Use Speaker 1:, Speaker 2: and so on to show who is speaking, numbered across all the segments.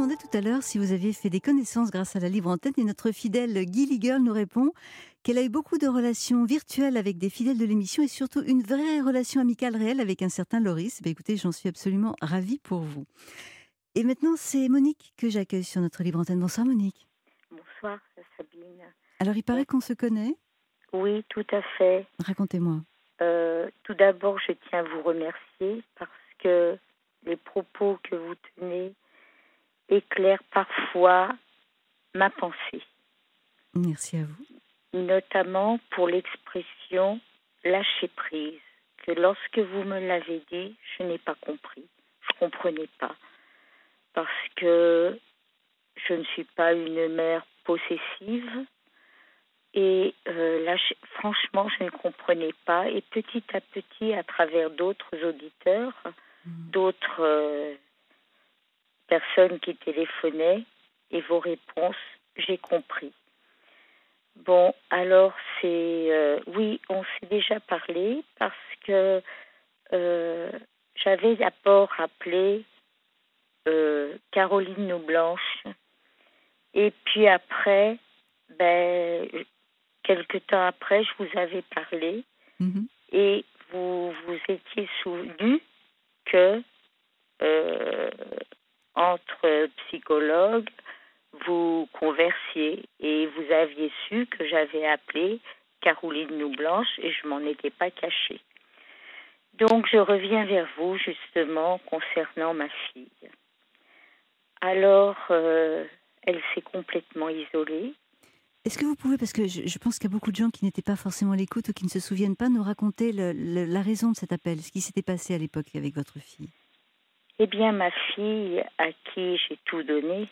Speaker 1: demandais tout à l'heure si vous aviez fait des connaissances grâce à la libre antenne et notre fidèle Gilly Girl nous répond qu'elle a eu beaucoup de relations virtuelles avec des fidèles de l'émission et surtout une vraie relation amicale réelle avec un certain Loris. Écoutez, j'en suis absolument ravie pour vous. Et maintenant, c'est Monique que j'accueille sur notre libre antenne. Bonsoir Monique.
Speaker 2: Bonsoir Sabine.
Speaker 1: Alors il paraît qu'on se connaît.
Speaker 2: Oui, tout à fait.
Speaker 1: Racontez-moi.
Speaker 2: Tout d'abord, je tiens à vous remercier parce que les propos que vous tenez éclairent parfois ma pensée,
Speaker 1: Merci à vous.
Speaker 2: notamment pour l'expression lâcher prise, que lorsque vous me l'avez dit, je n'ai pas compris. Je ne comprenais pas parce que je ne suis pas une mère possessive. Et franchement, je ne comprenais pas. Et petit à petit, à travers d'autres auditeurs, d'autres personnes qui téléphonaient et vos réponses, j'ai compris. Bon, alors oui, on s'est déjà parlé parce que j'avais d'abord appelé Caroline Noublanche. Et puis après, quelque temps après, je vous avais parlé et vous étiez souvenu que entre psychologues, vous conversiez et vous aviez su que j'avais appelé Caroline Noublanche et je m'en étais pas cachée. Donc je reviens vers vous justement concernant ma fille. Alors, elle s'est complètement isolée.
Speaker 1: Est-ce que vous pouvez, parce que je pense qu'il y a beaucoup de gens qui n'étaient pas forcément à l'écoute ou qui ne se souviennent pas, nous raconter la raison de cet appel, ce qui s'était passé à l'époque avec votre fille?
Speaker 2: Eh bien, ma fille, à qui j'ai tout donné,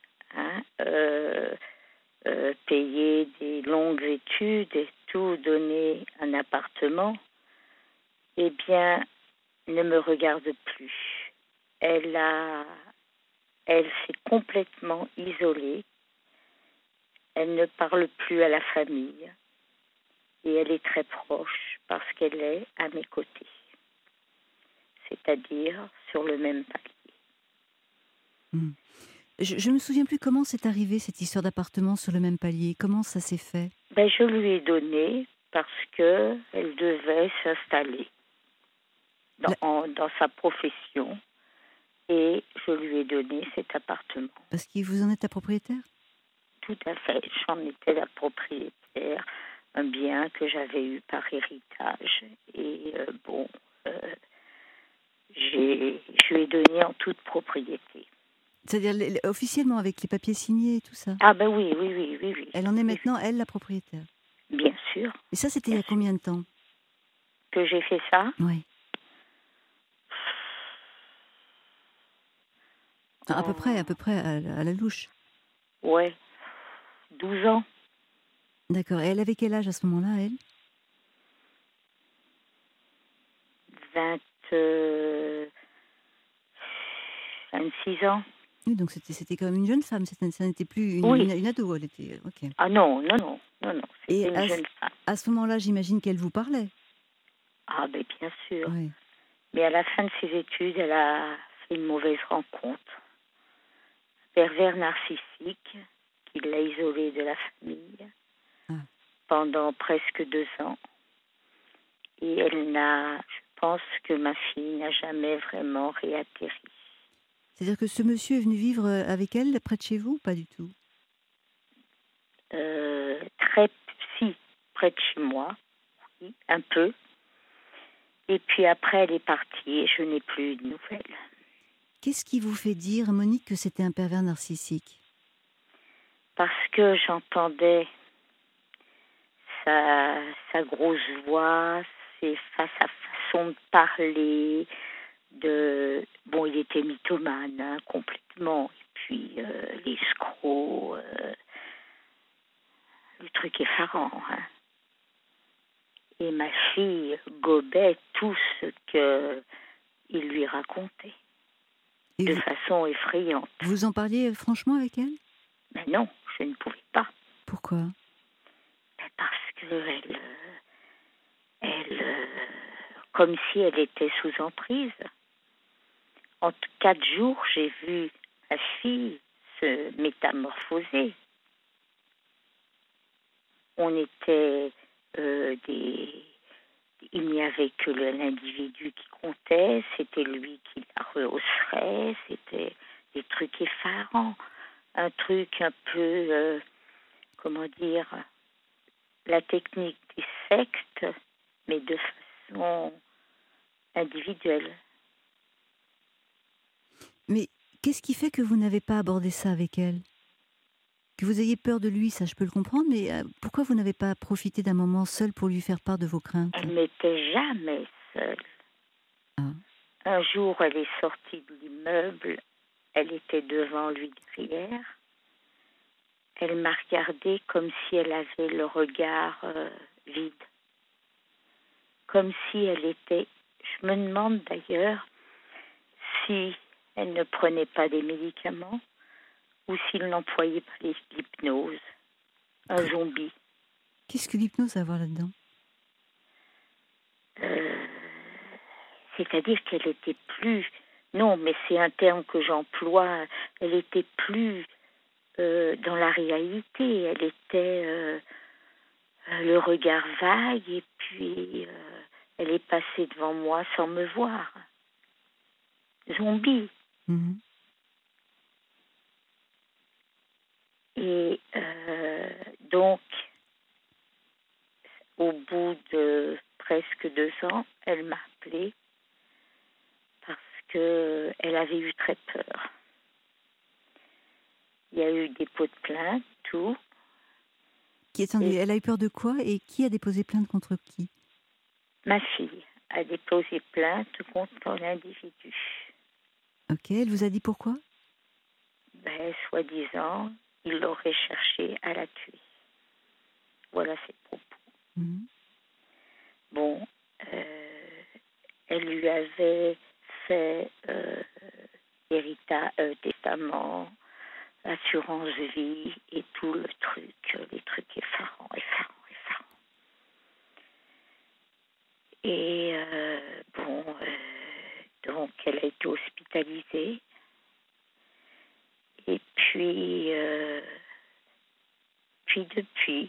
Speaker 2: payé des longues études et tout, donné un appartement, eh bien, ne me regarde plus. Elle s'est complètement isolée. Elle ne parle plus à la famille. Et elle est très proche parce qu'elle est à mes côtés. C'est-à-dire sur le même palier.
Speaker 1: Je ne me souviens plus comment c'est arrivé cette histoire d'appartement sur le même palier. Comment ça s'est fait?
Speaker 2: Je lui ai donné parce qu'elle devait s'installer dans sa profession et je lui ai donné cet appartement.
Speaker 1: Parce que vous en êtes la propriétaire?
Speaker 2: Tout à fait, j'en étais la propriétaire, un bien que j'avais eu par héritage et je lui ai donné en toute propriété.
Speaker 1: C'est-à-dire officiellement avec les papiers signés et tout ça?
Speaker 2: Ah ben oui.
Speaker 1: Elle en est maintenant, elle, la propriétaire?
Speaker 2: Bien sûr.
Speaker 1: Et ça, c'était il y a combien de temps?
Speaker 2: Que j'ai fait ça?
Speaker 1: Oui. À peu près à la louche.
Speaker 2: Ouais, 12 ans.
Speaker 1: D'accord. Et elle avait quel âge à ce moment-là, elle?
Speaker 2: 26 ans.
Speaker 1: Oui, donc c'était quand même une jeune femme, ça n'était plus une ado, elle était... Okay.
Speaker 2: Ah non, c'était une jeune femme.
Speaker 1: À ce moment-là, j'imagine qu'elle vous parlait?
Speaker 2: Ah ben bien sûr.
Speaker 1: Oui.
Speaker 2: Mais à la fin de ses études, elle a fait une mauvaise rencontre. Pervers narcissique, qui l'a isolée de la famille pendant presque 2 ans. Et je pense que ma fille n'a jamais vraiment réatterri.
Speaker 1: C'est-à-dire que ce monsieur est venu vivre avec elle, près de chez vous, ou pas du tout?
Speaker 2: Près de chez moi, oui, un peu. Et puis après, elle est partie et je n'ai plus de nouvelles.
Speaker 1: Qu'est-ce qui vous fait dire, Monique, que c'était un pervers narcissique?
Speaker 2: Parce que j'entendais sa grosse voix, sa façon de parler, il était mythomane, complètement. Et puis, l'escroc, le truc effarant. Et ma fille gobait tout ce qu'il lui racontait, de façon effrayante.
Speaker 1: Vous en parliez franchement avec elle?
Speaker 2: Mais non, je ne pouvais pas.
Speaker 1: Pourquoi?
Speaker 2: Parce que comme si elle était sous emprise. En 4 jours, j'ai vu ma fille se métamorphoser. On était il n'y avait que l'individu qui comptait, c'était lui qui la rehausserait, c'était des trucs effarants, un truc un peu, comment dire, la technique des sectes, mais de façon individuelle.
Speaker 1: Mais qu'est-ce qui fait que vous n'avez pas abordé ça avec elle? Que vous ayez peur de lui, ça je peux le comprendre, mais pourquoi vous n'avez pas profité d'un moment seul pour lui faire part de vos craintes?
Speaker 2: Elle n'était jamais seule.
Speaker 1: Ah.
Speaker 2: Un jour, elle est sortie de l'immeuble, elle était devant lui derrière. Elle m'a regardée comme si elle avait le regard vide. Comme si elle était... Je me demande d'ailleurs si elle ne prenait pas des médicaments ou s'il n'employait pas l'hypnose. Un zombie.
Speaker 1: Qu'est-ce que l'hypnose a à voir là-dedans?
Speaker 2: C'est-à-dire qu'elle était plus... Non, mais c'est un terme que j'emploie. Elle était plus dans la réalité. Elle était le regard vague et puis elle est passée devant moi sans me voir. Zombie.
Speaker 1: Mm-hmm.
Speaker 2: Et donc, au bout de presque 2 ans, elle m'a appelée parce qu'elle avait eu très peur. Il y a eu dépôt de plainte, tout.
Speaker 1: Elle a eu peur de quoi et qui a déposé plainte contre qui?
Speaker 2: Ma fille a déposé plainte contre l'individu.
Speaker 1: Ok, elle vous a dit pourquoi?
Speaker 2: Soi-disant, il l'aurait cherché à la tuer. Voilà ses propos.
Speaker 1: Mm-hmm.
Speaker 2: Bon, elle lui avait fait testament, assurance vie et tout le truc, les trucs effarants. Et donc elle a été hospitalisée. Et puis depuis,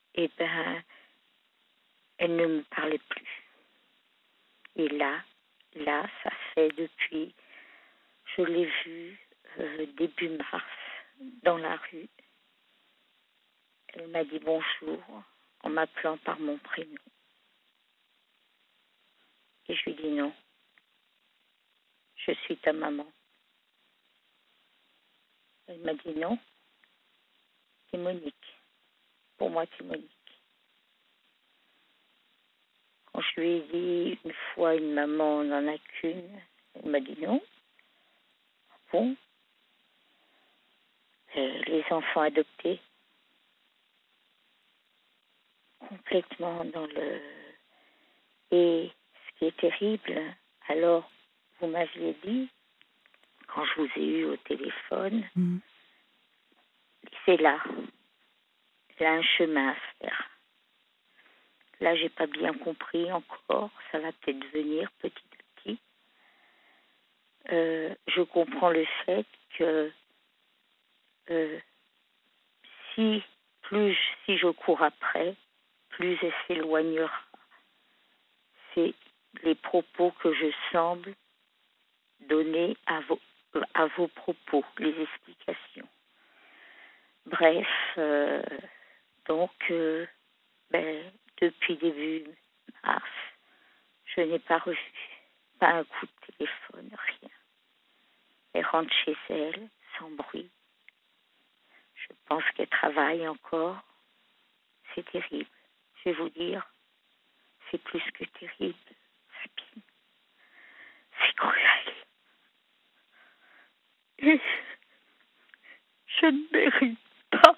Speaker 2: elle ne me parlait plus. Et là, ça fait depuis, je l'ai vue début mars dans la rue. Elle m'a dit bonjour en m'appelant par mon prénom. Et je lui ai dit non, je suis ta maman. Elle m'a dit non, c'est Monique. Pour moi, c'est Monique. Quand je lui ai dit une fois une maman, on n'en a qu'une, elle m'a dit non. Bon, les enfants adoptés, complètement dans le... Et ce qui est terrible, alors vous m'aviez dit, quand je vous ai eu au téléphone, c'est là. Il y a un chemin à faire. Là, j'ai pas bien compris encore. Ça va peut-être venir petit à petit. Je comprends le fait que si je cours après, plus elle s'éloignera. C'est les propos que je semble donner à vos propos, les explications. Bref, donc, depuis début mars, je n'ai pas reçu, pas un coup de téléphone, rien. Elle rentre chez elle, sans bruit. Je pense qu'elle travaille encore. C'est terrible. Je vais vous dire, c'est plus que terrible, Sabine. C'est cruel. Et je ne mérite pas.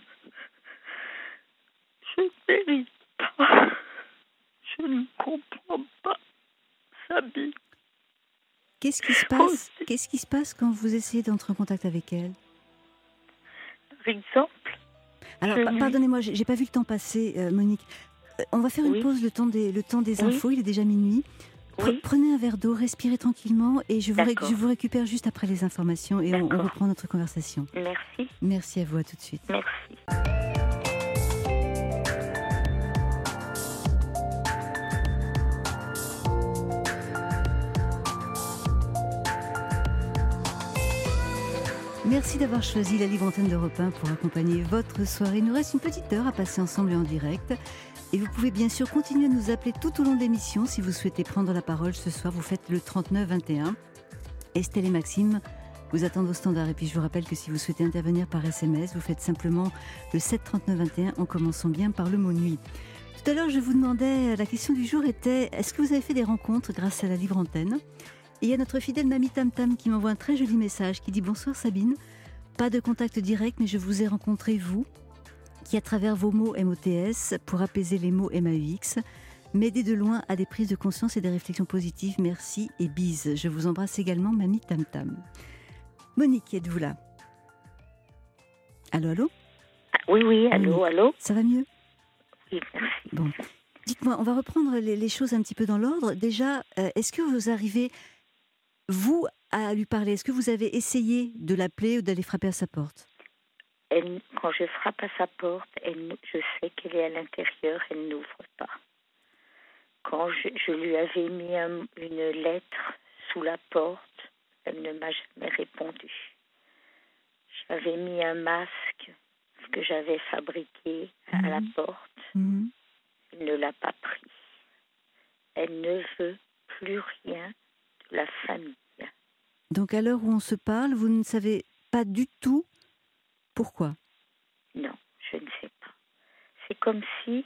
Speaker 2: Je ne mérite pas. Je ne comprends pas, Sabine.
Speaker 1: Qu'est-ce qui se passe quand vous essayez d'entrer en contact avec elle?
Speaker 2: Par exemple,
Speaker 1: alors pardonnez-moi, j'ai pas vu le temps passer, Monique. On va faire une pause, le temps des infos. Il est déjà minuit.
Speaker 2: Oui,
Speaker 1: Prenez un verre d'eau, respirez tranquillement et je
Speaker 2: d'accord,
Speaker 1: vous récupère juste après les informations et on
Speaker 2: d'accord.
Speaker 1: reprend notre conversation.
Speaker 2: Merci,
Speaker 1: Merci à vous, à tout de suite.
Speaker 2: merci.
Speaker 1: Merci d'avoir choisi la libre antenne d'Europe 1 pour accompagner votre soirée. Il nous reste une petite heure à passer ensemble et en direct. Et vous pouvez bien sûr continuer à nous appeler tout au long de l'émission. Si vous souhaitez prendre la parole ce soir, vous faites le 39 21. Estelle et Maxime vous attendent au standard. Et puis je vous rappelle que si vous souhaitez intervenir par SMS, vous faites simplement le 7 39 21 en commençant bien par le mot nuit. Tout à l'heure, je vous demandais, la question du jour était, est-ce que vous avez fait des rencontres grâce à la libre antenne ? Et il y a notre fidèle Mamie Tam Tam qui m'envoie un très joli message qui dit « Bonsoir Sabine, pas de contact direct, mais je vous ai rencontré, vous, qui à travers vos mots MOTS, pour apaiser les mots MAUX, m'aider de loin à des prises de conscience et des réflexions positives. Merci et bise. Je vous embrasse également, Mamie Tam Tam. » Monique, êtes-vous là ? Allô, allô ?
Speaker 2: Ah, oui, allô,
Speaker 1: Monique,
Speaker 2: allô.
Speaker 1: ça va mieux ?
Speaker 2: Oui, merci.
Speaker 1: Bon. Dites-moi, on va reprendre les choses un petit peu dans l'ordre. Déjà, est-ce que vous arrivez, vous, à lui parler ? Est-ce que vous avez essayé de l'appeler ou d'aller frapper à sa porte ?
Speaker 2: Quand je frappe à sa porte, je sais qu'elle est à l'intérieur, elle n'ouvre pas. Quand je lui avais mis une lettre sous la porte, elle ne m'a jamais répondu. J'avais mis un masque que j'avais fabriqué à la porte.
Speaker 1: Mhm.
Speaker 2: Elle ne l'a pas pris. Elle ne veut plus rien de la famille.
Speaker 1: Donc à l'heure où on se parle, vous ne savez pas du tout pourquoi.
Speaker 2: Non, je ne sais pas. C'est comme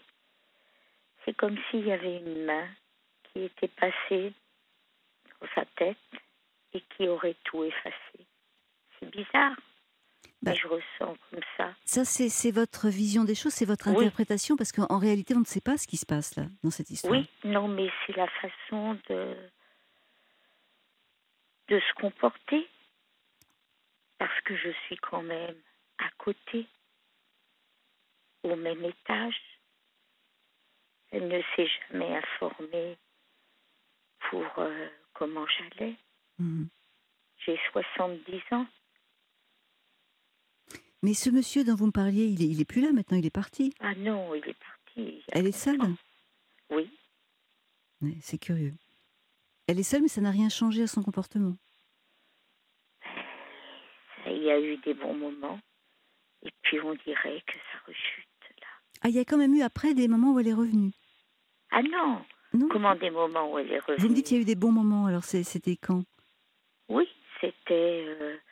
Speaker 2: s'il y avait une main qui était passée dans sa tête et qui aurait tout effacé. C'est bizarre,
Speaker 1: Bah,
Speaker 2: mais je ressens comme ça.
Speaker 1: ça, c'est votre vision des choses, c'est votre
Speaker 2: Oui.
Speaker 1: interprétation, parce qu'en réalité, on ne sait pas ce qui se passe là, dans cette histoire.
Speaker 2: Oui, non, mais c'est la façon de se comporter. Parce que je suis quand même à côté, au même étage. Elle ne s'est jamais informée pour comment j'allais.
Speaker 1: Mhm.
Speaker 2: J'ai 70 ans.
Speaker 1: Mais ce monsieur dont vous me parliez, il est plus là maintenant, il est parti.
Speaker 2: Ah non, il est parti. Il y a
Speaker 1: Elle est seule ?
Speaker 2: longtemps. Oui.
Speaker 1: Ouais, c'est curieux. Elle est seule, mais ça n'a rien changé à son comportement.
Speaker 2: Il y a eu des bons moments. Et puis on dirait que ça rechute là.
Speaker 1: Ah, il y a quand même eu après des moments où elle est revenue.
Speaker 2: Ah non.
Speaker 1: Non ?
Speaker 2: Comment des moments où elle est revenue?
Speaker 1: Vous me dites qu'il y a eu des bons moments, alors c'était quand ?
Speaker 2: Oui, c'était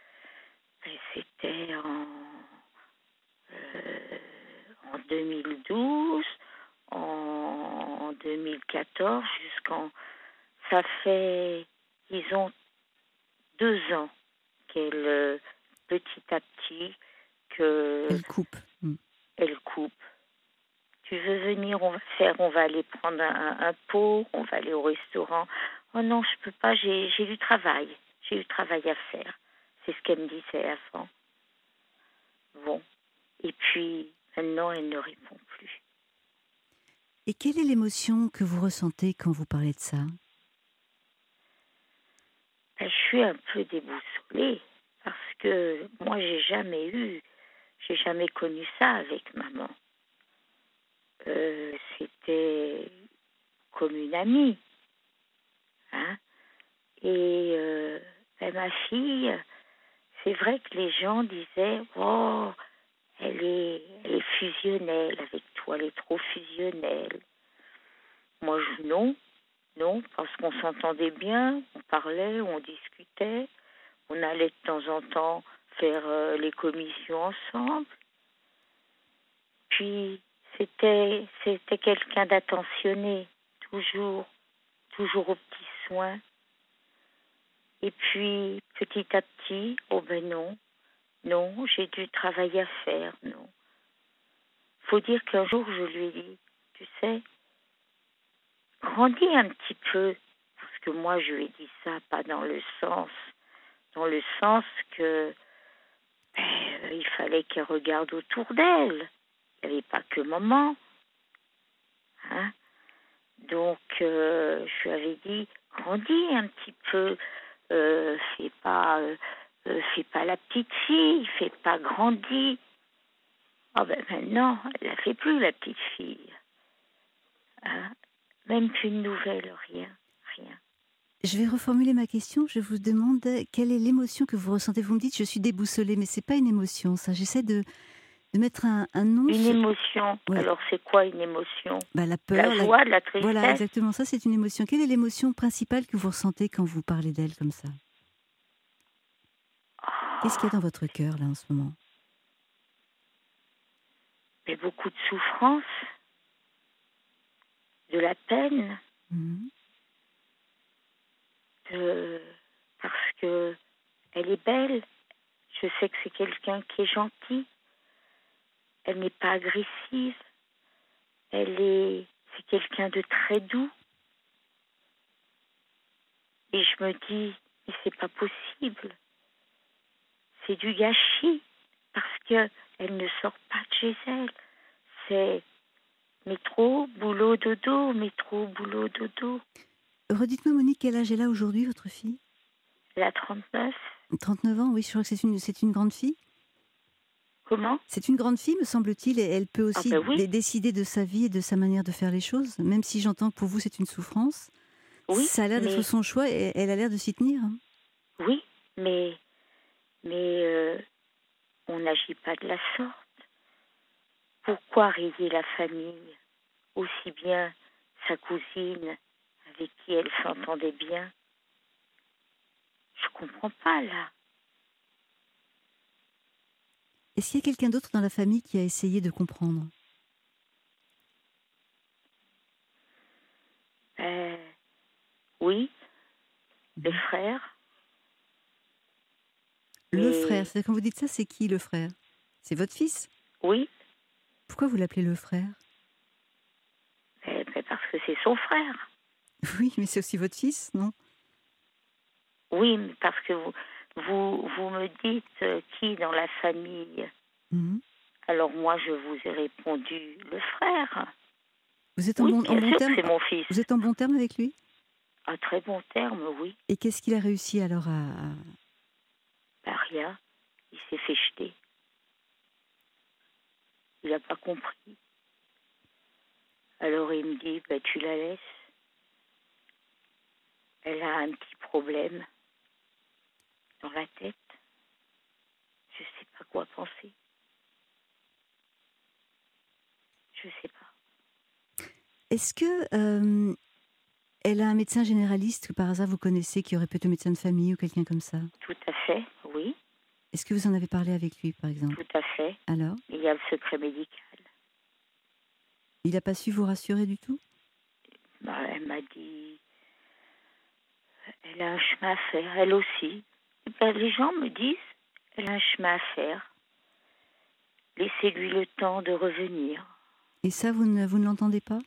Speaker 2: en 2012, en 2014, ça fait, disons, 2 ans qu'elle, petit à petit,
Speaker 1: Elle coupe.
Speaker 2: elle coupe. Tu veux venir, on va aller prendre un pot, on va aller au restaurant. Oh non, je peux pas, j'ai du travail. J'ai du travail à faire. C'est ce qu'elle me disait avant. Bon. Et puis, maintenant, elle ne répond plus.
Speaker 1: Et quelle est l'émotion que vous ressentez quand vous parlez de ça ?
Speaker 2: Je suis un peu déboussolée parce que moi, j'ai jamais connu ça avec maman. C'était comme une amie. Hein? Et ma fille, c'est vrai que les gens disaient « Oh, elle est fusionnelle avec toi, elle est trop fusionnelle. » Moi, non, parce qu'on s'entendait bien, on parlait, on discutait, on allait de temps en temps faire les commissions ensemble. Puis, c'était quelqu'un d'attentionné, toujours aux petits soins. Et puis, petit à petit, oh ben non, j'ai du travail à faire, non. Faut dire qu'un jour, je lui ai dit, tu sais, grandis un petit peu. Parce que moi, je lui ai dit ça, pas dans le sens que il fallait qu'elle regarde autour d'elle. Il n'y avait pas que maman. Hein? Donc, je lui avais dit, grandis un petit peu, fais pas la petite fille, fais pas grandis. Ah ben maintenant, elle la fait plus, la petite fille. Hein? Même qu'une nouvelle, rien, rien.
Speaker 1: Je vais reformuler ma question. Je vous demande quelle est l'émotion que vous ressentez. Vous me dites je suis déboussolée, mais c'est pas une émotion. Ça, j'essaie de mettre un nom.
Speaker 2: Une émotion.
Speaker 1: Ouais.
Speaker 2: Alors c'est quoi une émotion?
Speaker 1: La peur,
Speaker 2: la joie, la tristesse.
Speaker 1: Voilà, exactement. Ça, c'est une émotion. Quelle est l'émotion principale que vous ressentez quand vous parlez d'elle comme ça? Qu'est-ce qu'il y a dans votre cœur là en ce moment?
Speaker 2: Mais beaucoup de souffrance, de la peine, parce que elle est belle. Je sais que c'est quelqu'un qui est gentil. Elle n'est pas agressive. C'est quelqu'un de très doux. Et je me dis, mais c'est pas possible. C'est du gâchis parce que elle ne sort pas de chez elle. C'est métro, boulot, dodo, métro, boulot, dodo.
Speaker 1: Redites-moi, Monique, quel âge elle a aujourd'hui, votre fille?
Speaker 2: Elle a 39.
Speaker 1: 39 ans, oui, je crois que c'est une grande fille.
Speaker 2: Comment?
Speaker 1: C'est une grande fille, me semble-t-il, et elle peut aussi
Speaker 2: oui.
Speaker 1: décider de sa vie et de sa manière de faire les choses, même si j'entends que pour vous c'est une souffrance.
Speaker 2: Oui,
Speaker 1: ça a l'air d'être son choix et elle a l'air de s'y tenir. Hein.
Speaker 2: Oui, mais on n'agit pas de la sorte. Pourquoi rayer la famille? Aussi bien sa cousine, avec qui elle s'entendait bien. Je comprends pas, là.
Speaker 1: Est-ce qu'il y a quelqu'un d'autre dans la famille qui a essayé de comprendre?
Speaker 2: Oui, le frère.
Speaker 1: Le frère, c'est quand vous dites ça, c'est qui le frère? C'est votre fils?
Speaker 2: Oui.
Speaker 1: Pourquoi vous l'appelez le frère?
Speaker 2: Parce que c'est son frère.
Speaker 1: Oui, mais c'est aussi votre fils, non?
Speaker 2: Oui, mais parce que vous me dites qui dans la famille. Alors moi, je vous ai répondu le frère.
Speaker 1: Vous êtes en bon terme?
Speaker 2: C'est mon fils.
Speaker 1: Vous êtes en bon terme avec lui?
Speaker 2: À très bon terme, oui.
Speaker 1: Et qu'est-ce qu'il a réussi alors à...
Speaker 2: Rien. Il s'est fait jeter. Il n'a pas compris. Alors il me dit, tu la laisses. Elle a un petit problème dans la tête. Je ne sais pas quoi penser. Je ne sais pas.
Speaker 1: Est-ce que elle a un médecin généraliste que par hasard vous connaissez, qui aurait peut-être un médecin de famille ou quelqu'un comme ça?
Speaker 2: Tout à fait, oui.
Speaker 1: Est-ce que vous en avez parlé avec lui, par exemple?
Speaker 2: Tout à fait.
Speaker 1: Alors?
Speaker 2: Il y a le secret médical.
Speaker 1: Il n'a pas su vous rassurer du tout?
Speaker 2: Elle m'a dit, elle a un chemin à faire, elle aussi. Les gens me disent, elle a un chemin à faire. Laissez-lui le temps de revenir.
Speaker 1: Et ça, vous ne l'entendez pas?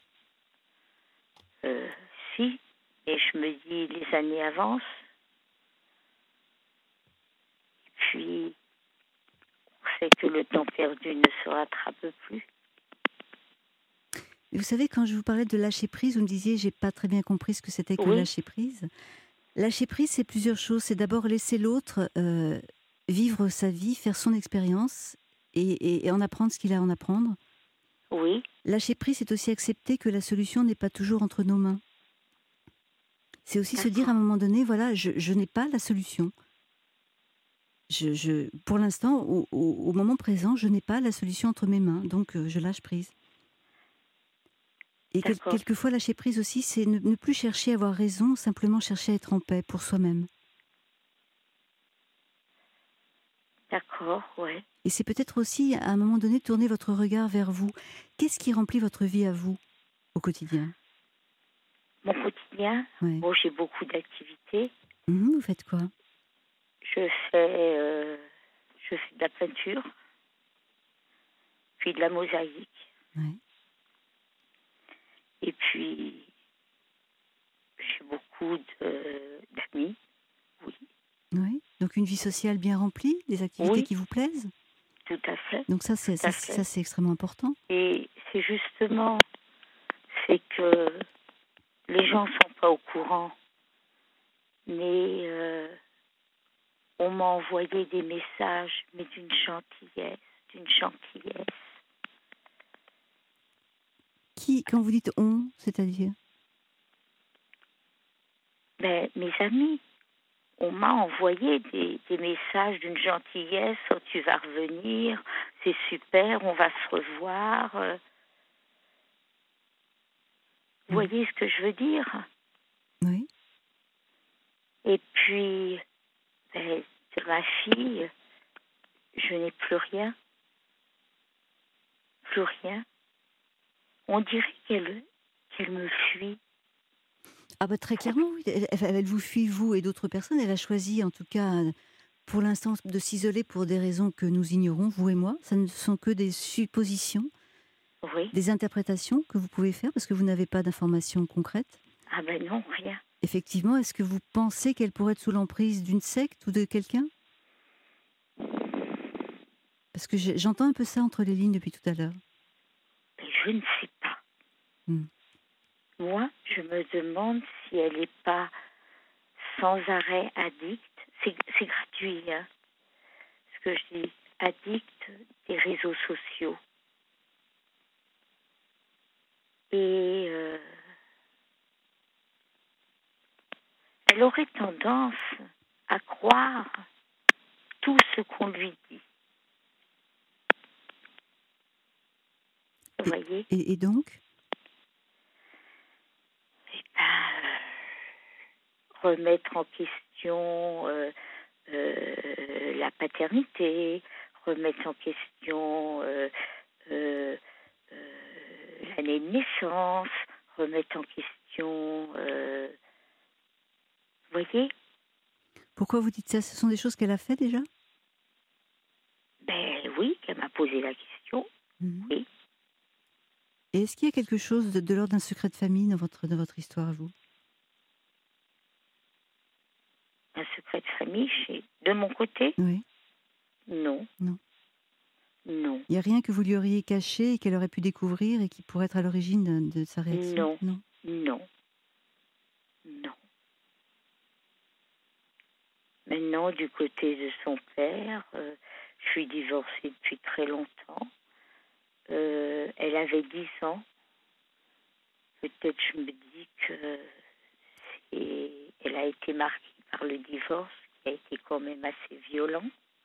Speaker 2: Si, et je me dis, les années avancent. Et puis, on sait que le temps perdu ne se rattrape plus.
Speaker 1: Et vous savez, quand je vous parlais de lâcher prise, vous me disiez, j'ai pas très bien compris ce que c'était que lâcher prise. Lâcher prise, c'est plusieurs choses. C'est d'abord laisser l'autre vivre sa vie, faire son expérience et en apprendre ce qu'il a à en apprendre.
Speaker 2: Oui.
Speaker 1: Lâcher prise, c'est aussi accepter que la solution n'est pas toujours entre nos mains. C'est aussi se dire à un moment donné, voilà, je n'ai pas la solution. Pour l'instant, au moment présent, je n'ai pas la solution entre mes mains, donc je lâche prise. Et quelquefois, lâcher prise aussi, c'est ne plus chercher à avoir raison, simplement chercher à être en paix pour soi-même.
Speaker 2: D'accord, ouais.
Speaker 1: Et c'est peut-être aussi, à un moment donné, tourner votre regard vers vous. Qu'est-ce qui remplit votre vie à vous, au quotidien?
Speaker 2: Mon quotidien? Bon, j'ai beaucoup d'activités.
Speaker 1: Vous faites quoi?
Speaker 2: Je fais de la peinture, puis de la mosaïque.
Speaker 1: Ouais.
Speaker 2: Et puis, j'ai beaucoup d'amis, oui.
Speaker 1: Oui. Donc une vie sociale bien remplie, des activités qui vous plaisent?
Speaker 2: Tout à fait.
Speaker 1: Donc ça, c'est extrêmement important.
Speaker 2: Et c'est justement, c'est que les gens sont pas au courant, mais on m'a envoyé des messages, mais d'une gentillesse, d'une gentillesse.
Speaker 1: Qui, quand vous dites on, c'est-à-dire?
Speaker 2: Ben, mes amis, on m'a envoyé des messages d'une gentillesse. Oh, tu vas revenir, c'est super, on va se revoir. Vous voyez ce que je veux dire?
Speaker 1: Oui.
Speaker 2: Et puis, ben, de ma fille, je n'ai plus rien. Plus rien. On dirait qu'elle me fuit.
Speaker 1: Ah bah très clairement, oui. Elle vous fuit, vous et d'autres personnes. Elle a choisi, en tout cas, pour l'instant, de s'isoler pour des raisons que nous ignorons, vous et moi. Ça ne sont que des suppositions,
Speaker 2: Oui.
Speaker 1: des interprétations que vous pouvez faire parce que vous n'avez pas d'informations concrètes.
Speaker 2: Ah ben non, rien.
Speaker 1: Effectivement, est-ce que vous pensez qu'elle pourrait être sous l'emprise d'une secte ou de quelqu'un? Parce que j'entends un peu ça entre les lignes depuis tout à l'heure.
Speaker 2: Mais je ne sais pas.
Speaker 1: Hmm.
Speaker 2: Moi, je me demande si elle n'est pas sans arrêt addict. C'est gratuit, hein, ce que je dis. Addict des réseaux sociaux. Et elle aurait tendance à croire tout ce qu'on lui dit. Vous voyez?
Speaker 1: Et donc?
Speaker 2: Eh ben, remettre en question la paternité, remettre en question euh, l'année de naissance, remettre en question... vous voyez?
Speaker 1: Pourquoi vous dites ça? Ce sont des choses qu'elle a fait déjà?
Speaker 2: Ben oui, qu'elle m'a posé la question.
Speaker 1: Mhm.
Speaker 2: Oui.
Speaker 1: Et est-ce qu'il y a quelque chose de l'ordre d'un secret de famille dans votre histoire à vous?
Speaker 2: Un secret de famille de mon côté?
Speaker 1: Oui.
Speaker 2: Non.
Speaker 1: Non.
Speaker 2: Non.
Speaker 1: Il n'y a rien que vous lui auriez caché et qu'elle aurait pu découvrir et qui pourrait être à l'origine de sa réaction?
Speaker 2: Non.
Speaker 1: Non.
Speaker 2: Non. Non. Maintenant, du côté de son père, je suis divorcée depuis très longtemps. Elle avait 10 ans. Peut-être je me dis que elle a été marquée par le divorce, qui a été quand même assez violent.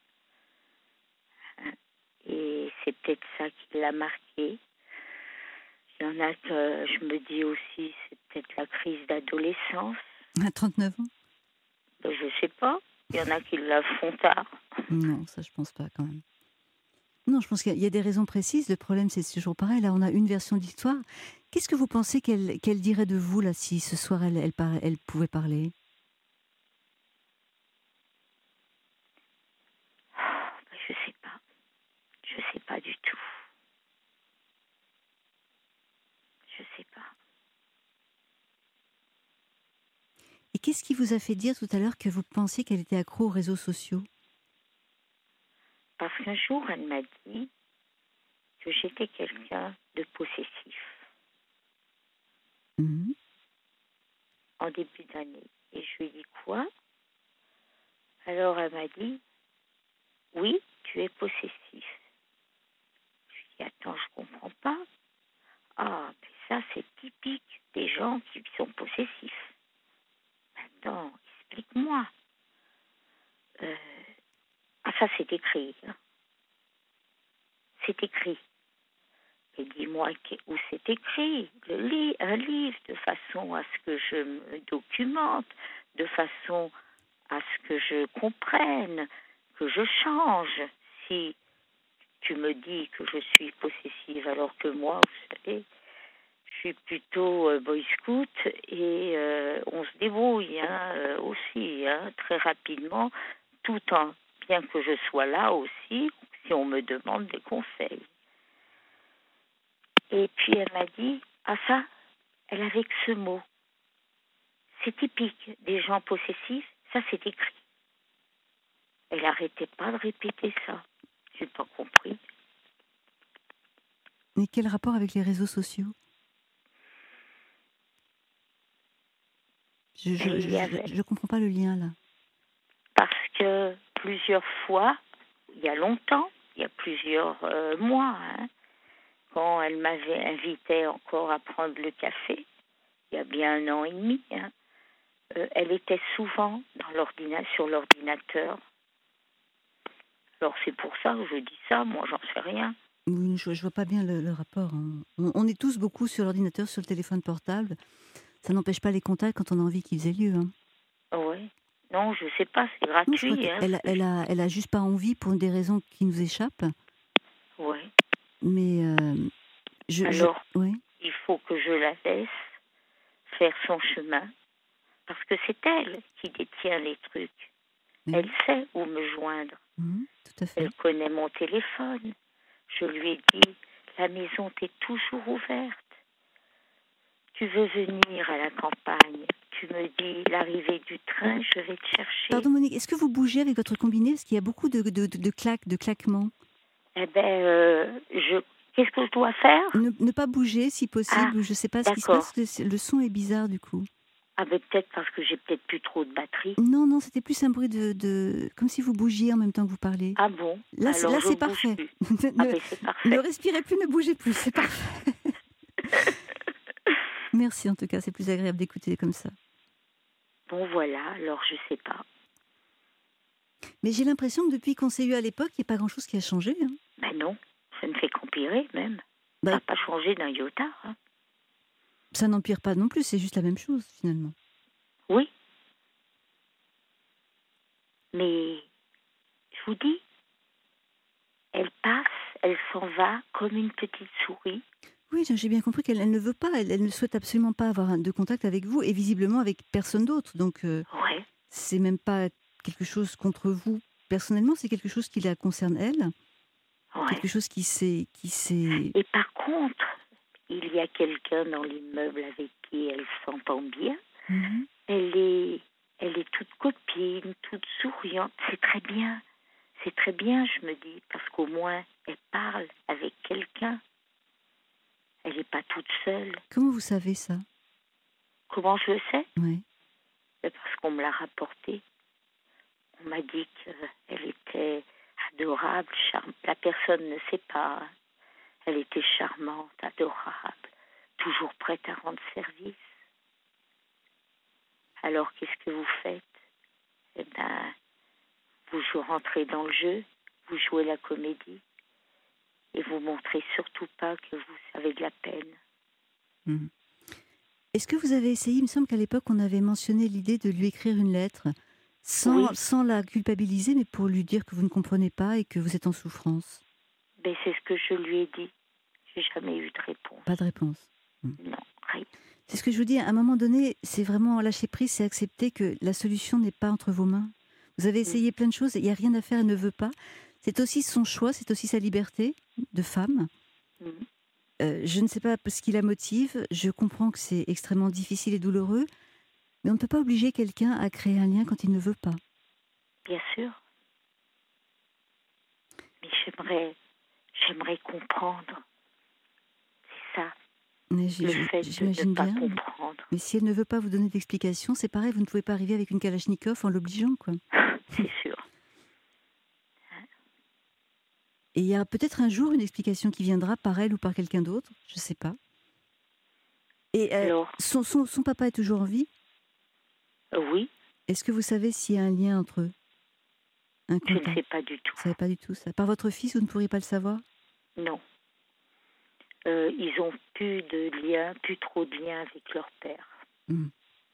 Speaker 2: Hein. Et c'est peut-être ça qui l'a marquée. Il y en a que je me dis aussi, c'est peut-être la crise d'adolescence.
Speaker 1: À 39 ans?
Speaker 2: Ben, je sais pas. Il y en a qui la font tard.
Speaker 1: Non, ça je pense pas quand même. Non, je pense qu'il y a des raisons précises. Le problème, c'est toujours pareil. Là, on a une version de l'histoire. Qu'est-ce que vous pensez qu'elle dirait de vous, là, si ce soir, elle pouvait parler?
Speaker 2: Ben, je sais pas. Je sais pas du tout. Je sais pas.
Speaker 1: Et qu'est-ce qui vous a fait dire tout à l'heure que vous pensiez qu'elle était accro aux réseaux sociaux?
Speaker 2: Parce qu'un jour, elle m'a dit que j'étais quelqu'un de possessif
Speaker 1: Mhm.
Speaker 2: en début d'année. Et je lui ai dit quoi? Alors elle m'a dit, oui, tu es possessif. Je lui ai dit, attends, je comprends pas. Ah, mais ça c'est typique des gens qui sont possessifs. Attends, explique-moi. Euh, Ah, ça c'est écrit. Hein. C'est écrit. Et dis-moi où c'est écrit. Un livre, de façon à ce que je me documente, de façon à ce que je comprenne, que je change. Si tu me dis que je suis possessive, alors que moi, vous savez, je suis plutôt boy scout et on se débrouille aussi, très rapidement, tout en bien que je sois là aussi, si on me demande des conseils. Et puis elle m'a dit, ah ça, elle avait que ce mot. C'est typique des gens possessifs, ça c'est écrit. Elle n'arrêtait pas de répéter ça. J'ai pas compris.
Speaker 1: Mais quel rapport avec les réseaux sociaux? Je
Speaker 2: Et il y avait,
Speaker 1: je comprends pas le lien là.
Speaker 2: parce que plusieurs fois, il y a longtemps, il y a plusieurs mois, hein, quand elle m'avait invité encore à prendre le café, il y a bien 1 an et demi, hein, elle était souvent sur l'ordinateur. Alors c'est pour ça que je dis ça, moi j'en sais rien.
Speaker 1: Oui, je vois pas bien le rapport, hein. On est tous beaucoup sur l'ordinateur, sur le téléphone portable. Ça n'empêche pas les contacts quand on a envie qu'ils aient lieu, hein.
Speaker 2: Oui. Non, je sais pas, c'est
Speaker 1: Non, je crois
Speaker 2: gratuit, hein.
Speaker 1: qu'elle a juste pas envie pour des raisons qui nous échappent.
Speaker 2: Oui.
Speaker 1: Mais je
Speaker 2: Alors,
Speaker 1: ouais,
Speaker 2: il faut que je la laisse faire son chemin, parce que c'est elle qui détient les trucs. Elle
Speaker 1: oui.
Speaker 2: sait où me joindre.
Speaker 1: Tout à
Speaker 2: Elle
Speaker 1: fait.
Speaker 2: connaît mon téléphone. Je lui ai dit, la maison t'est toujours ouverte. Tu veux venir à la campagne. Tu me dis l'arrivée du train, je vais te chercher.
Speaker 1: Pardon Monique, est-ce que vous bougez avec votre combiné? Parce qu'il y a beaucoup de claques, de claquements.
Speaker 2: Eh ben, qu'est-ce que je dois faire?
Speaker 1: Ne pas bouger si
Speaker 2: Ah,
Speaker 1: possible, je sais pas ce qui se
Speaker 2: d'accord.
Speaker 1: passe, le son est bizarre du coup.
Speaker 2: Ah ben peut-être parce que j'ai peut-être plus trop de batterie.
Speaker 1: Non, non, c'était plus un bruit comme si vous bougiez en même temps que vous parliez.
Speaker 2: Ah bon?
Speaker 1: Là
Speaker 2: Alors je
Speaker 1: c'est
Speaker 2: bouge
Speaker 1: parfait.
Speaker 2: plus. Ah
Speaker 1: Ne
Speaker 2: ben c'est
Speaker 1: ne
Speaker 2: parfait.
Speaker 1: respirez plus, ne bougez plus, c'est parfait. Merci en tout cas, c'est plus agréable d'écouter comme ça.
Speaker 2: Bon voilà, alors je sais pas.
Speaker 1: Mais j'ai l'impression que depuis qu'on s'est eu à l'époque, il y a pas grand-chose qui a changé, hein.
Speaker 2: Ben non, ça ne fait qu'empirer même. Ça
Speaker 1: Bah,
Speaker 2: n'a pas changé d'un iota, hein.
Speaker 1: ça n'empire pas non plus, c'est juste la même chose finalement.
Speaker 2: Oui, mais je vous dis, elle passe, elle s'en va comme une petite souris.
Speaker 1: Oui, j'ai bien compris qu'elle ne veut pas, elle ne souhaite absolument pas avoir de contact avec vous et visiblement avec personne d'autre. Donc
Speaker 2: Ouais,
Speaker 1: c'est même pas quelque chose contre vous personnellement, c'est quelque chose qui la concerne elle,
Speaker 2: ouais.
Speaker 1: quelque chose qui s'est.
Speaker 2: Et par contre, il y a quelqu'un dans l'immeuble avec qui elle s'entend bien.
Speaker 1: Mhm.
Speaker 2: Elle est, elle est toute copine, toute souriante. C'est très bien. C'est très bien, je me dis, parce qu'au moins, elle parle avec quelqu'un. Elle n'est pas toute seule.
Speaker 1: Comment vous savez ça?
Speaker 2: Comment je le sais?
Speaker 1: Ouais.
Speaker 2: C'est parce qu'on me l'a rapporté. On m'a dit qu'elle était adorable, charmante. La personne ne sait pas, hein. Elle était charmante, adorable, toujours prête à rendre service. Alors, qu'est-ce que vous faites? Eh bien, vous rentrez dans le jeu, vous jouez la comédie et vous montrez surtout pas que vous avez de la peine.
Speaker 1: Mhm. Est-ce que vous avez essayé, il me semble qu'à l'époque on avait mentionné l'idée de lui écrire une lettre
Speaker 2: Oui,
Speaker 1: sans la culpabiliser, mais pour lui dire que vous ne comprenez pas et que vous êtes en souffrance.
Speaker 2: mais c'est ce que je lui ai dit. J'ai jamais eu de réponse.
Speaker 1: Pas de réponse.
Speaker 2: Non, rien.
Speaker 1: C'est ce que je vous dis, à un moment donné, c'est vraiment lâcher prise, c'est accepter que la solution n'est pas entre vos mains. Vous avez
Speaker 2: Mm,
Speaker 1: essayé plein de choses, il n'y a rien à faire, elle ne veut pas. C'est aussi son choix, c'est aussi sa liberté de femme.
Speaker 2: mm.
Speaker 1: Je ne sais pas ce qui la motive, je comprends que c'est extrêmement difficile et douloureux, mais on ne peut pas obliger quelqu'un à créer un lien quand il ne veut pas.
Speaker 2: Bien sûr, mais j'aimerais comprendre. C'est ça,
Speaker 1: Mais
Speaker 2: le fait de ne
Speaker 1: j'imagine
Speaker 2: pas
Speaker 1: bien.
Speaker 2: comprendre.
Speaker 1: Mais si elle ne veut pas vous donner d'explication, c'est pareil, vous ne pouvez pas arriver avec une Kalachnikov en l'obligeant, quoi.
Speaker 2: C'est sûr.
Speaker 1: Et il y a peut-être un jour une explication qui viendra par elle ou par quelqu'un d'autre, je ne sais pas. Et
Speaker 2: Alors,
Speaker 1: son papa est toujours en vie.
Speaker 2: oui,
Speaker 1: Est-ce que vous savez s'il y a un lien entre eux? Un
Speaker 2: je ne
Speaker 1: contact?
Speaker 2: sais pas du tout.
Speaker 1: Vous ne savez pas du tout ça? Par votre fils, vous ne pourriez pas le savoir?
Speaker 2: Non. Ils ont plus trop de lien avec leur père.
Speaker 1: Mmh.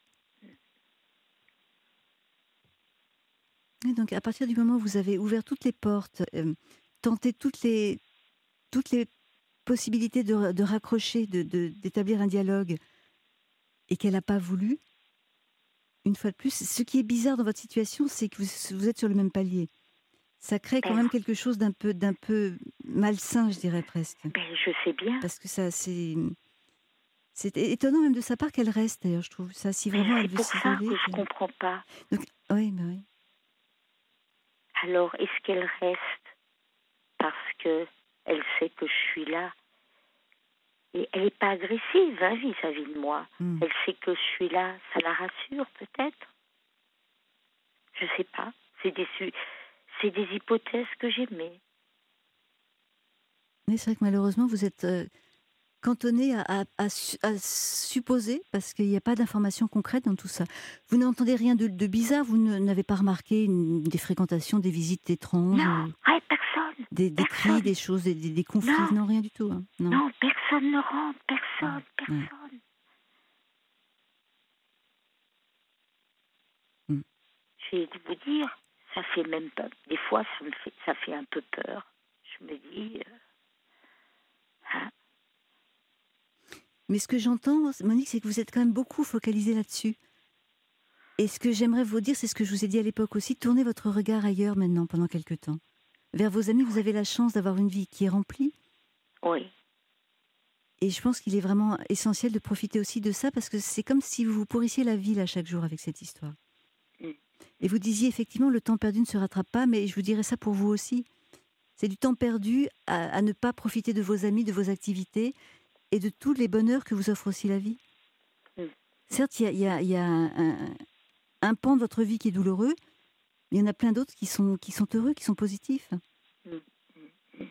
Speaker 1: Et donc à partir du moment où vous avez ouvert toutes les portes, tenté toutes les possibilités de raccrocher, d'établir un dialogue et qu'elle n'a pas voulu, une fois de plus, ce qui est bizarre dans votre situation, c'est que vous êtes sur le même palier. Ça crée quand même
Speaker 2: Père,
Speaker 1: quelque chose d'un peu malsain, je dirais presque.
Speaker 2: ben, je sais bien,
Speaker 1: Parce que ça, c'est étonnant même de sa part qu'elle reste d'ailleurs, je trouve. Ça, si
Speaker 2: mais
Speaker 1: vraiment elle
Speaker 2: c'est
Speaker 1: veut
Speaker 2: pour ça
Speaker 1: s'isoler.
Speaker 2: que je comprends pas.
Speaker 1: Donc, oui, bah oui.
Speaker 2: Alors, est-ce qu'elle reste parce que elle sait que je suis là Et elle n'est pas agressive vis-à-vis de moi.
Speaker 1: Mm.
Speaker 2: Elle sait que je suis là, ça la rassure peut-être. Je sais pas. C'est des hypothèses que j'aimais.
Speaker 1: Mais c'est vrai que malheureusement, vous êtes cantonné à supposer, parce qu'il n'y a pas d'informations concrètes dans tout ça. Vous n'entendez rien de bizarre, vous n'avez pas remarqué des fréquentations, des visites étranges,
Speaker 2: Non, ouais, personne.
Speaker 1: des cris,
Speaker 2: Personne.
Speaker 1: des choses, des conflits,
Speaker 2: Non,
Speaker 1: non, rien du tout. Hein. Non.
Speaker 2: non, personne ne rentre,
Speaker 1: Ouais.
Speaker 2: personne,
Speaker 1: Ouais.
Speaker 2: personne.
Speaker 1: Mm.
Speaker 2: Je vais vous dire, ça fait même pas. Des fois, ça fait un peu peur. Je me dis, hein,
Speaker 1: Mais ce que j'entends, Monique, c'est que vous êtes quand même beaucoup focalisée là-dessus. Et ce que j'aimerais vous dire, c'est ce que je vous ai dit à l'époque aussi, tournez votre regard ailleurs maintenant pendant quelque temps. Vers vos amis, vous avez la chance d'avoir une vie qui est remplie.
Speaker 2: oui,
Speaker 1: Et je pense qu'il est vraiment essentiel de profiter aussi de ça, parce que c'est comme si vous vous pourrissiez la vie là chaque jour avec cette histoire.
Speaker 2: Mm.
Speaker 1: Et vous disiez effectivement, le temps perdu ne se rattrape pas, mais je vous dirais ça pour vous aussi. C'est du temps perdu à ne pas profiter de vos amis, de vos activités et de tous les bonheurs que vous offre aussi la vie.
Speaker 2: Mm.
Speaker 1: Certes, il y a un pan de votre vie qui est douloureux, mais il y en a plein d'autres qui sont heureux, qui sont positifs.
Speaker 2: Mm. Mm.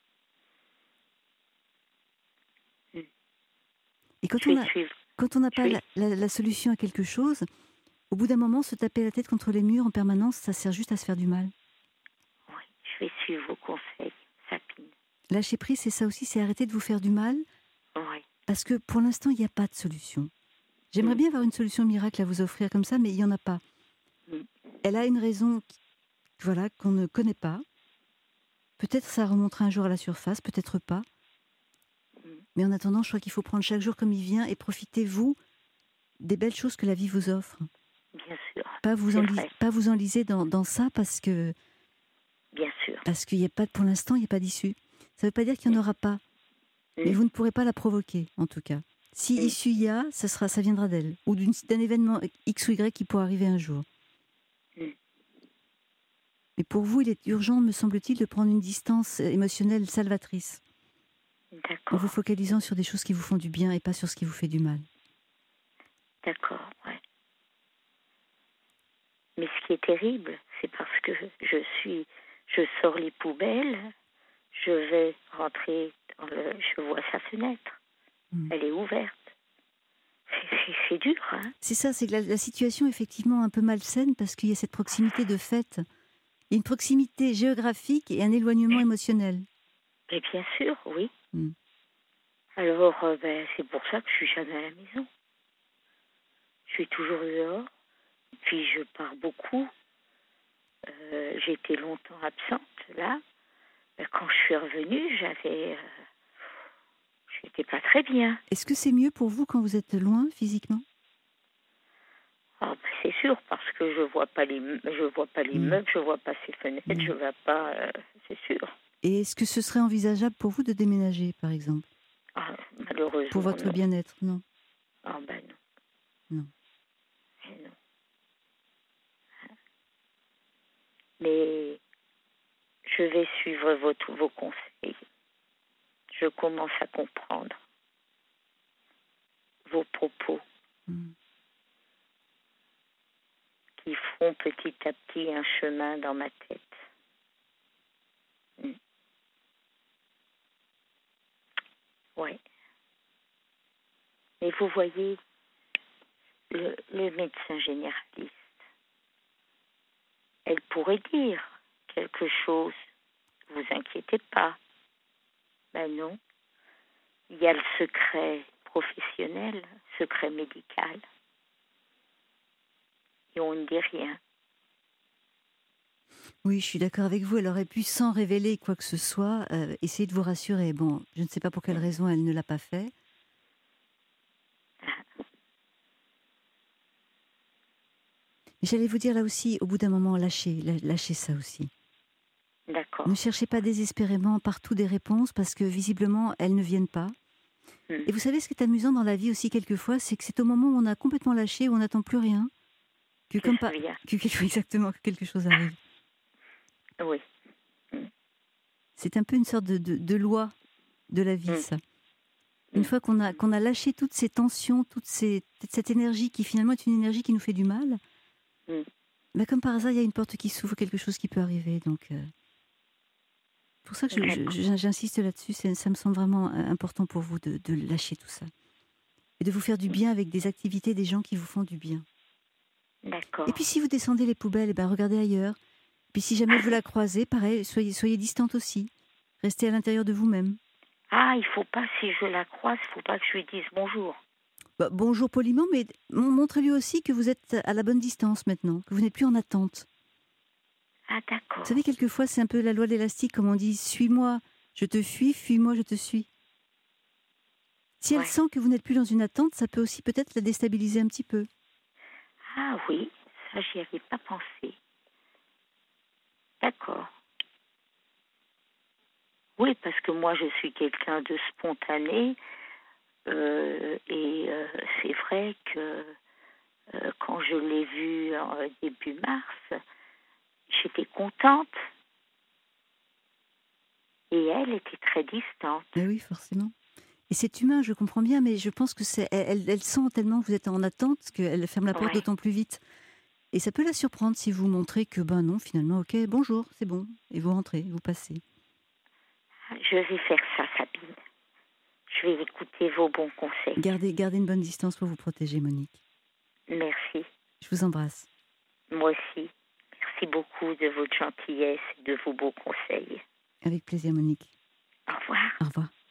Speaker 2: Mm.
Speaker 1: Et quand
Speaker 2: Je vais suivre.
Speaker 1: on n'a pas
Speaker 2: Je vais-
Speaker 1: la solution à quelque chose, au bout d'un moment, se taper la tête contre les murs en permanence, ça sert juste à se faire du mal.
Speaker 2: Oui, je vais suivre vos conseils, Sapine.
Speaker 1: Lâcher prise, c'est ça aussi, c'est arrêter de vous faire du mal,
Speaker 2: Oui.
Speaker 1: parce que pour l'instant, il n'y a pas de solution. J'aimerais
Speaker 2: Mm.
Speaker 1: bien avoir une solution miracle à vous offrir comme ça, mais il n'y en a pas.
Speaker 2: Mm.
Speaker 1: Elle a une raison voilà, qu'on ne connaît pas. Peut-être ça remontera un jour à la surface, peut-être pas.
Speaker 2: Mm.
Speaker 1: Mais en attendant, je crois qu'il faut prendre chaque jour comme il vient et profitez, vous, des belles choses que la vie vous offre.
Speaker 2: Bien sûr.
Speaker 1: Pas
Speaker 2: C'est vrai.
Speaker 1: vous enliser dans ça parce que
Speaker 2: Bien sûr.
Speaker 1: qu'il y a pas, pour l'instant, il n'y a pas d'issue. Ça ne veut pas dire qu'il n'y en aura pas. Mais vous ne pourrez pas la provoquer, en tout cas. Si issue il y a, ça viendra d'elle. Ou d'un événement X ou Y qui pourra arriver un jour.
Speaker 2: Mm.
Speaker 1: Mais pour vous, il est urgent, me semble-t-il, de prendre une distance émotionnelle salvatrice. En
Speaker 2: D'accord.
Speaker 1: vous focalisant sur des choses qui vous font du bien et pas sur ce qui vous fait du mal.
Speaker 2: D'accord, ouais. Mais ce qui est terrible, c'est parce que je sors les poubelles, je vais rentrer je vois sa fenêtre.
Speaker 1: Mm.
Speaker 2: Elle est ouverte. C'est dur, hein.
Speaker 1: C'est ça, c'est que la situation est effectivement un peu malsaine parce qu'il y a cette proximité de fait. Il y a une proximité géographique et un éloignement émotionnel.
Speaker 2: Mais bien sûr, oui.
Speaker 1: Mm.
Speaker 2: Alors, c'est pour ça que je suis jamais à la maison. Je suis toujours dehors. Puis je pars beaucoup. J'ai été longtemps absente, là. Quand je suis revenue, j'étais pas très bien.
Speaker 1: Est-ce que c'est mieux pour vous quand vous êtes loin physiquement ?
Speaker 2: Ah, c'est sûr, parce que je vois pas les meubles, je vois pas ses fenêtres, je vois pas, c'est sûr.
Speaker 1: Et est-ce que ce serait envisageable pour vous de déménager, par exemple ?
Speaker 2: Ah, malheureusement,
Speaker 1: Pour votre
Speaker 2: non.
Speaker 1: bien-être, non ?
Speaker 2: Ah ben non.
Speaker 1: Non.
Speaker 2: Non. Mais je vais suivre vos conseils. Je commence à comprendre vos propos
Speaker 1: Mm.
Speaker 2: qui font petit à petit un chemin dans ma tête. Oui. Mais vous voyez, le médecin généraliste, elle pourrait dire quelque chose. Vous inquiétez pas. Ben non. Il y a le secret professionnel, secret médical. Et on ne dit rien.
Speaker 1: Oui, je suis d'accord avec vous. Elle aurait pu, sans révéler quoi que ce soit, essayer de vous rassurer. Bon, je ne sais pas pour quelle raison elle ne l'a pas fait. Mais j'allais vous dire là aussi, au bout d'un moment, lâchez ça aussi.
Speaker 2: D'accord.
Speaker 1: Ne cherchez pas désespérément partout des réponses parce que visiblement, elles ne viennent pas. Et vous savez, ce qui est amusant dans la vie aussi quelquefois, c'est que c'est au moment où on a complètement lâché, où on n'attend plus rien, que exactement, que quelque chose arrive.
Speaker 2: Oui.
Speaker 1: C'est un peu une sorte de loi de la vie, ça. Une fois qu'on a lâché toutes ces tensions, toute cette énergie qui finalement est une énergie qui nous fait du mal,
Speaker 2: Mm.
Speaker 1: comme par hasard, il y a une porte qui s'ouvre, quelque chose qui peut arriver. Donc, c'est pour ça que
Speaker 2: D'accord.
Speaker 1: j'insiste là-dessus. Ça me semble vraiment important pour vous de lâcher tout ça. Et de vous faire du bien avec des activités, des gens qui vous font du bien. Et
Speaker 2: D'accord.
Speaker 1: puis si vous descendez les poubelles, regardez ailleurs. Puis si jamais vous la croisez, pareil, soyez distante aussi. Restez à l'intérieur de vous-même.
Speaker 2: Ah, il faut pas, si je la croise, il faut pas que je lui dise bonjour.
Speaker 1: Bonjour poliment, mais montrez-lui aussi que vous êtes à la bonne distance maintenant, que vous n'êtes plus en attente.
Speaker 2: Ah,
Speaker 1: Vous savez,
Speaker 2: d'accord.
Speaker 1: quelquefois, c'est un peu la loi de l'élastique, comme on dit, suis-moi, je te fuis, fuis-moi, je te suis. Si elle
Speaker 2: Ouais.
Speaker 1: sent que vous n'êtes plus dans une attente, ça peut aussi peut-être la déstabiliser un petit peu.
Speaker 2: Ah oui, ça, j'y avais pas pensé. D'accord. Oui, parce que moi, je suis quelqu'un de spontané. C'est vrai que quand je l'ai vue en début mars, j'étais contente. Et elle était très distante.
Speaker 1: Mais oui, forcément. Et c'est humain, je comprends bien, mais je pense que elle sent tellement que vous êtes en attente qu'elle ferme la porte
Speaker 2: Ouais.
Speaker 1: d'autant plus vite. Et ça peut la surprendre si vous montrez que, non, finalement, ok, bonjour, c'est bon. Et vous rentrez, vous passez.
Speaker 2: Je vais faire ça, Sabine. Je vais écouter vos bons conseils.
Speaker 1: Gardez une bonne distance pour vous protéger, Monique.
Speaker 2: Merci.
Speaker 1: Je vous embrasse.
Speaker 2: Moi aussi. Merci beaucoup de votre gentillesse et de vos beaux conseils.
Speaker 1: Avec plaisir, Monique.
Speaker 2: Au revoir.
Speaker 1: Au revoir.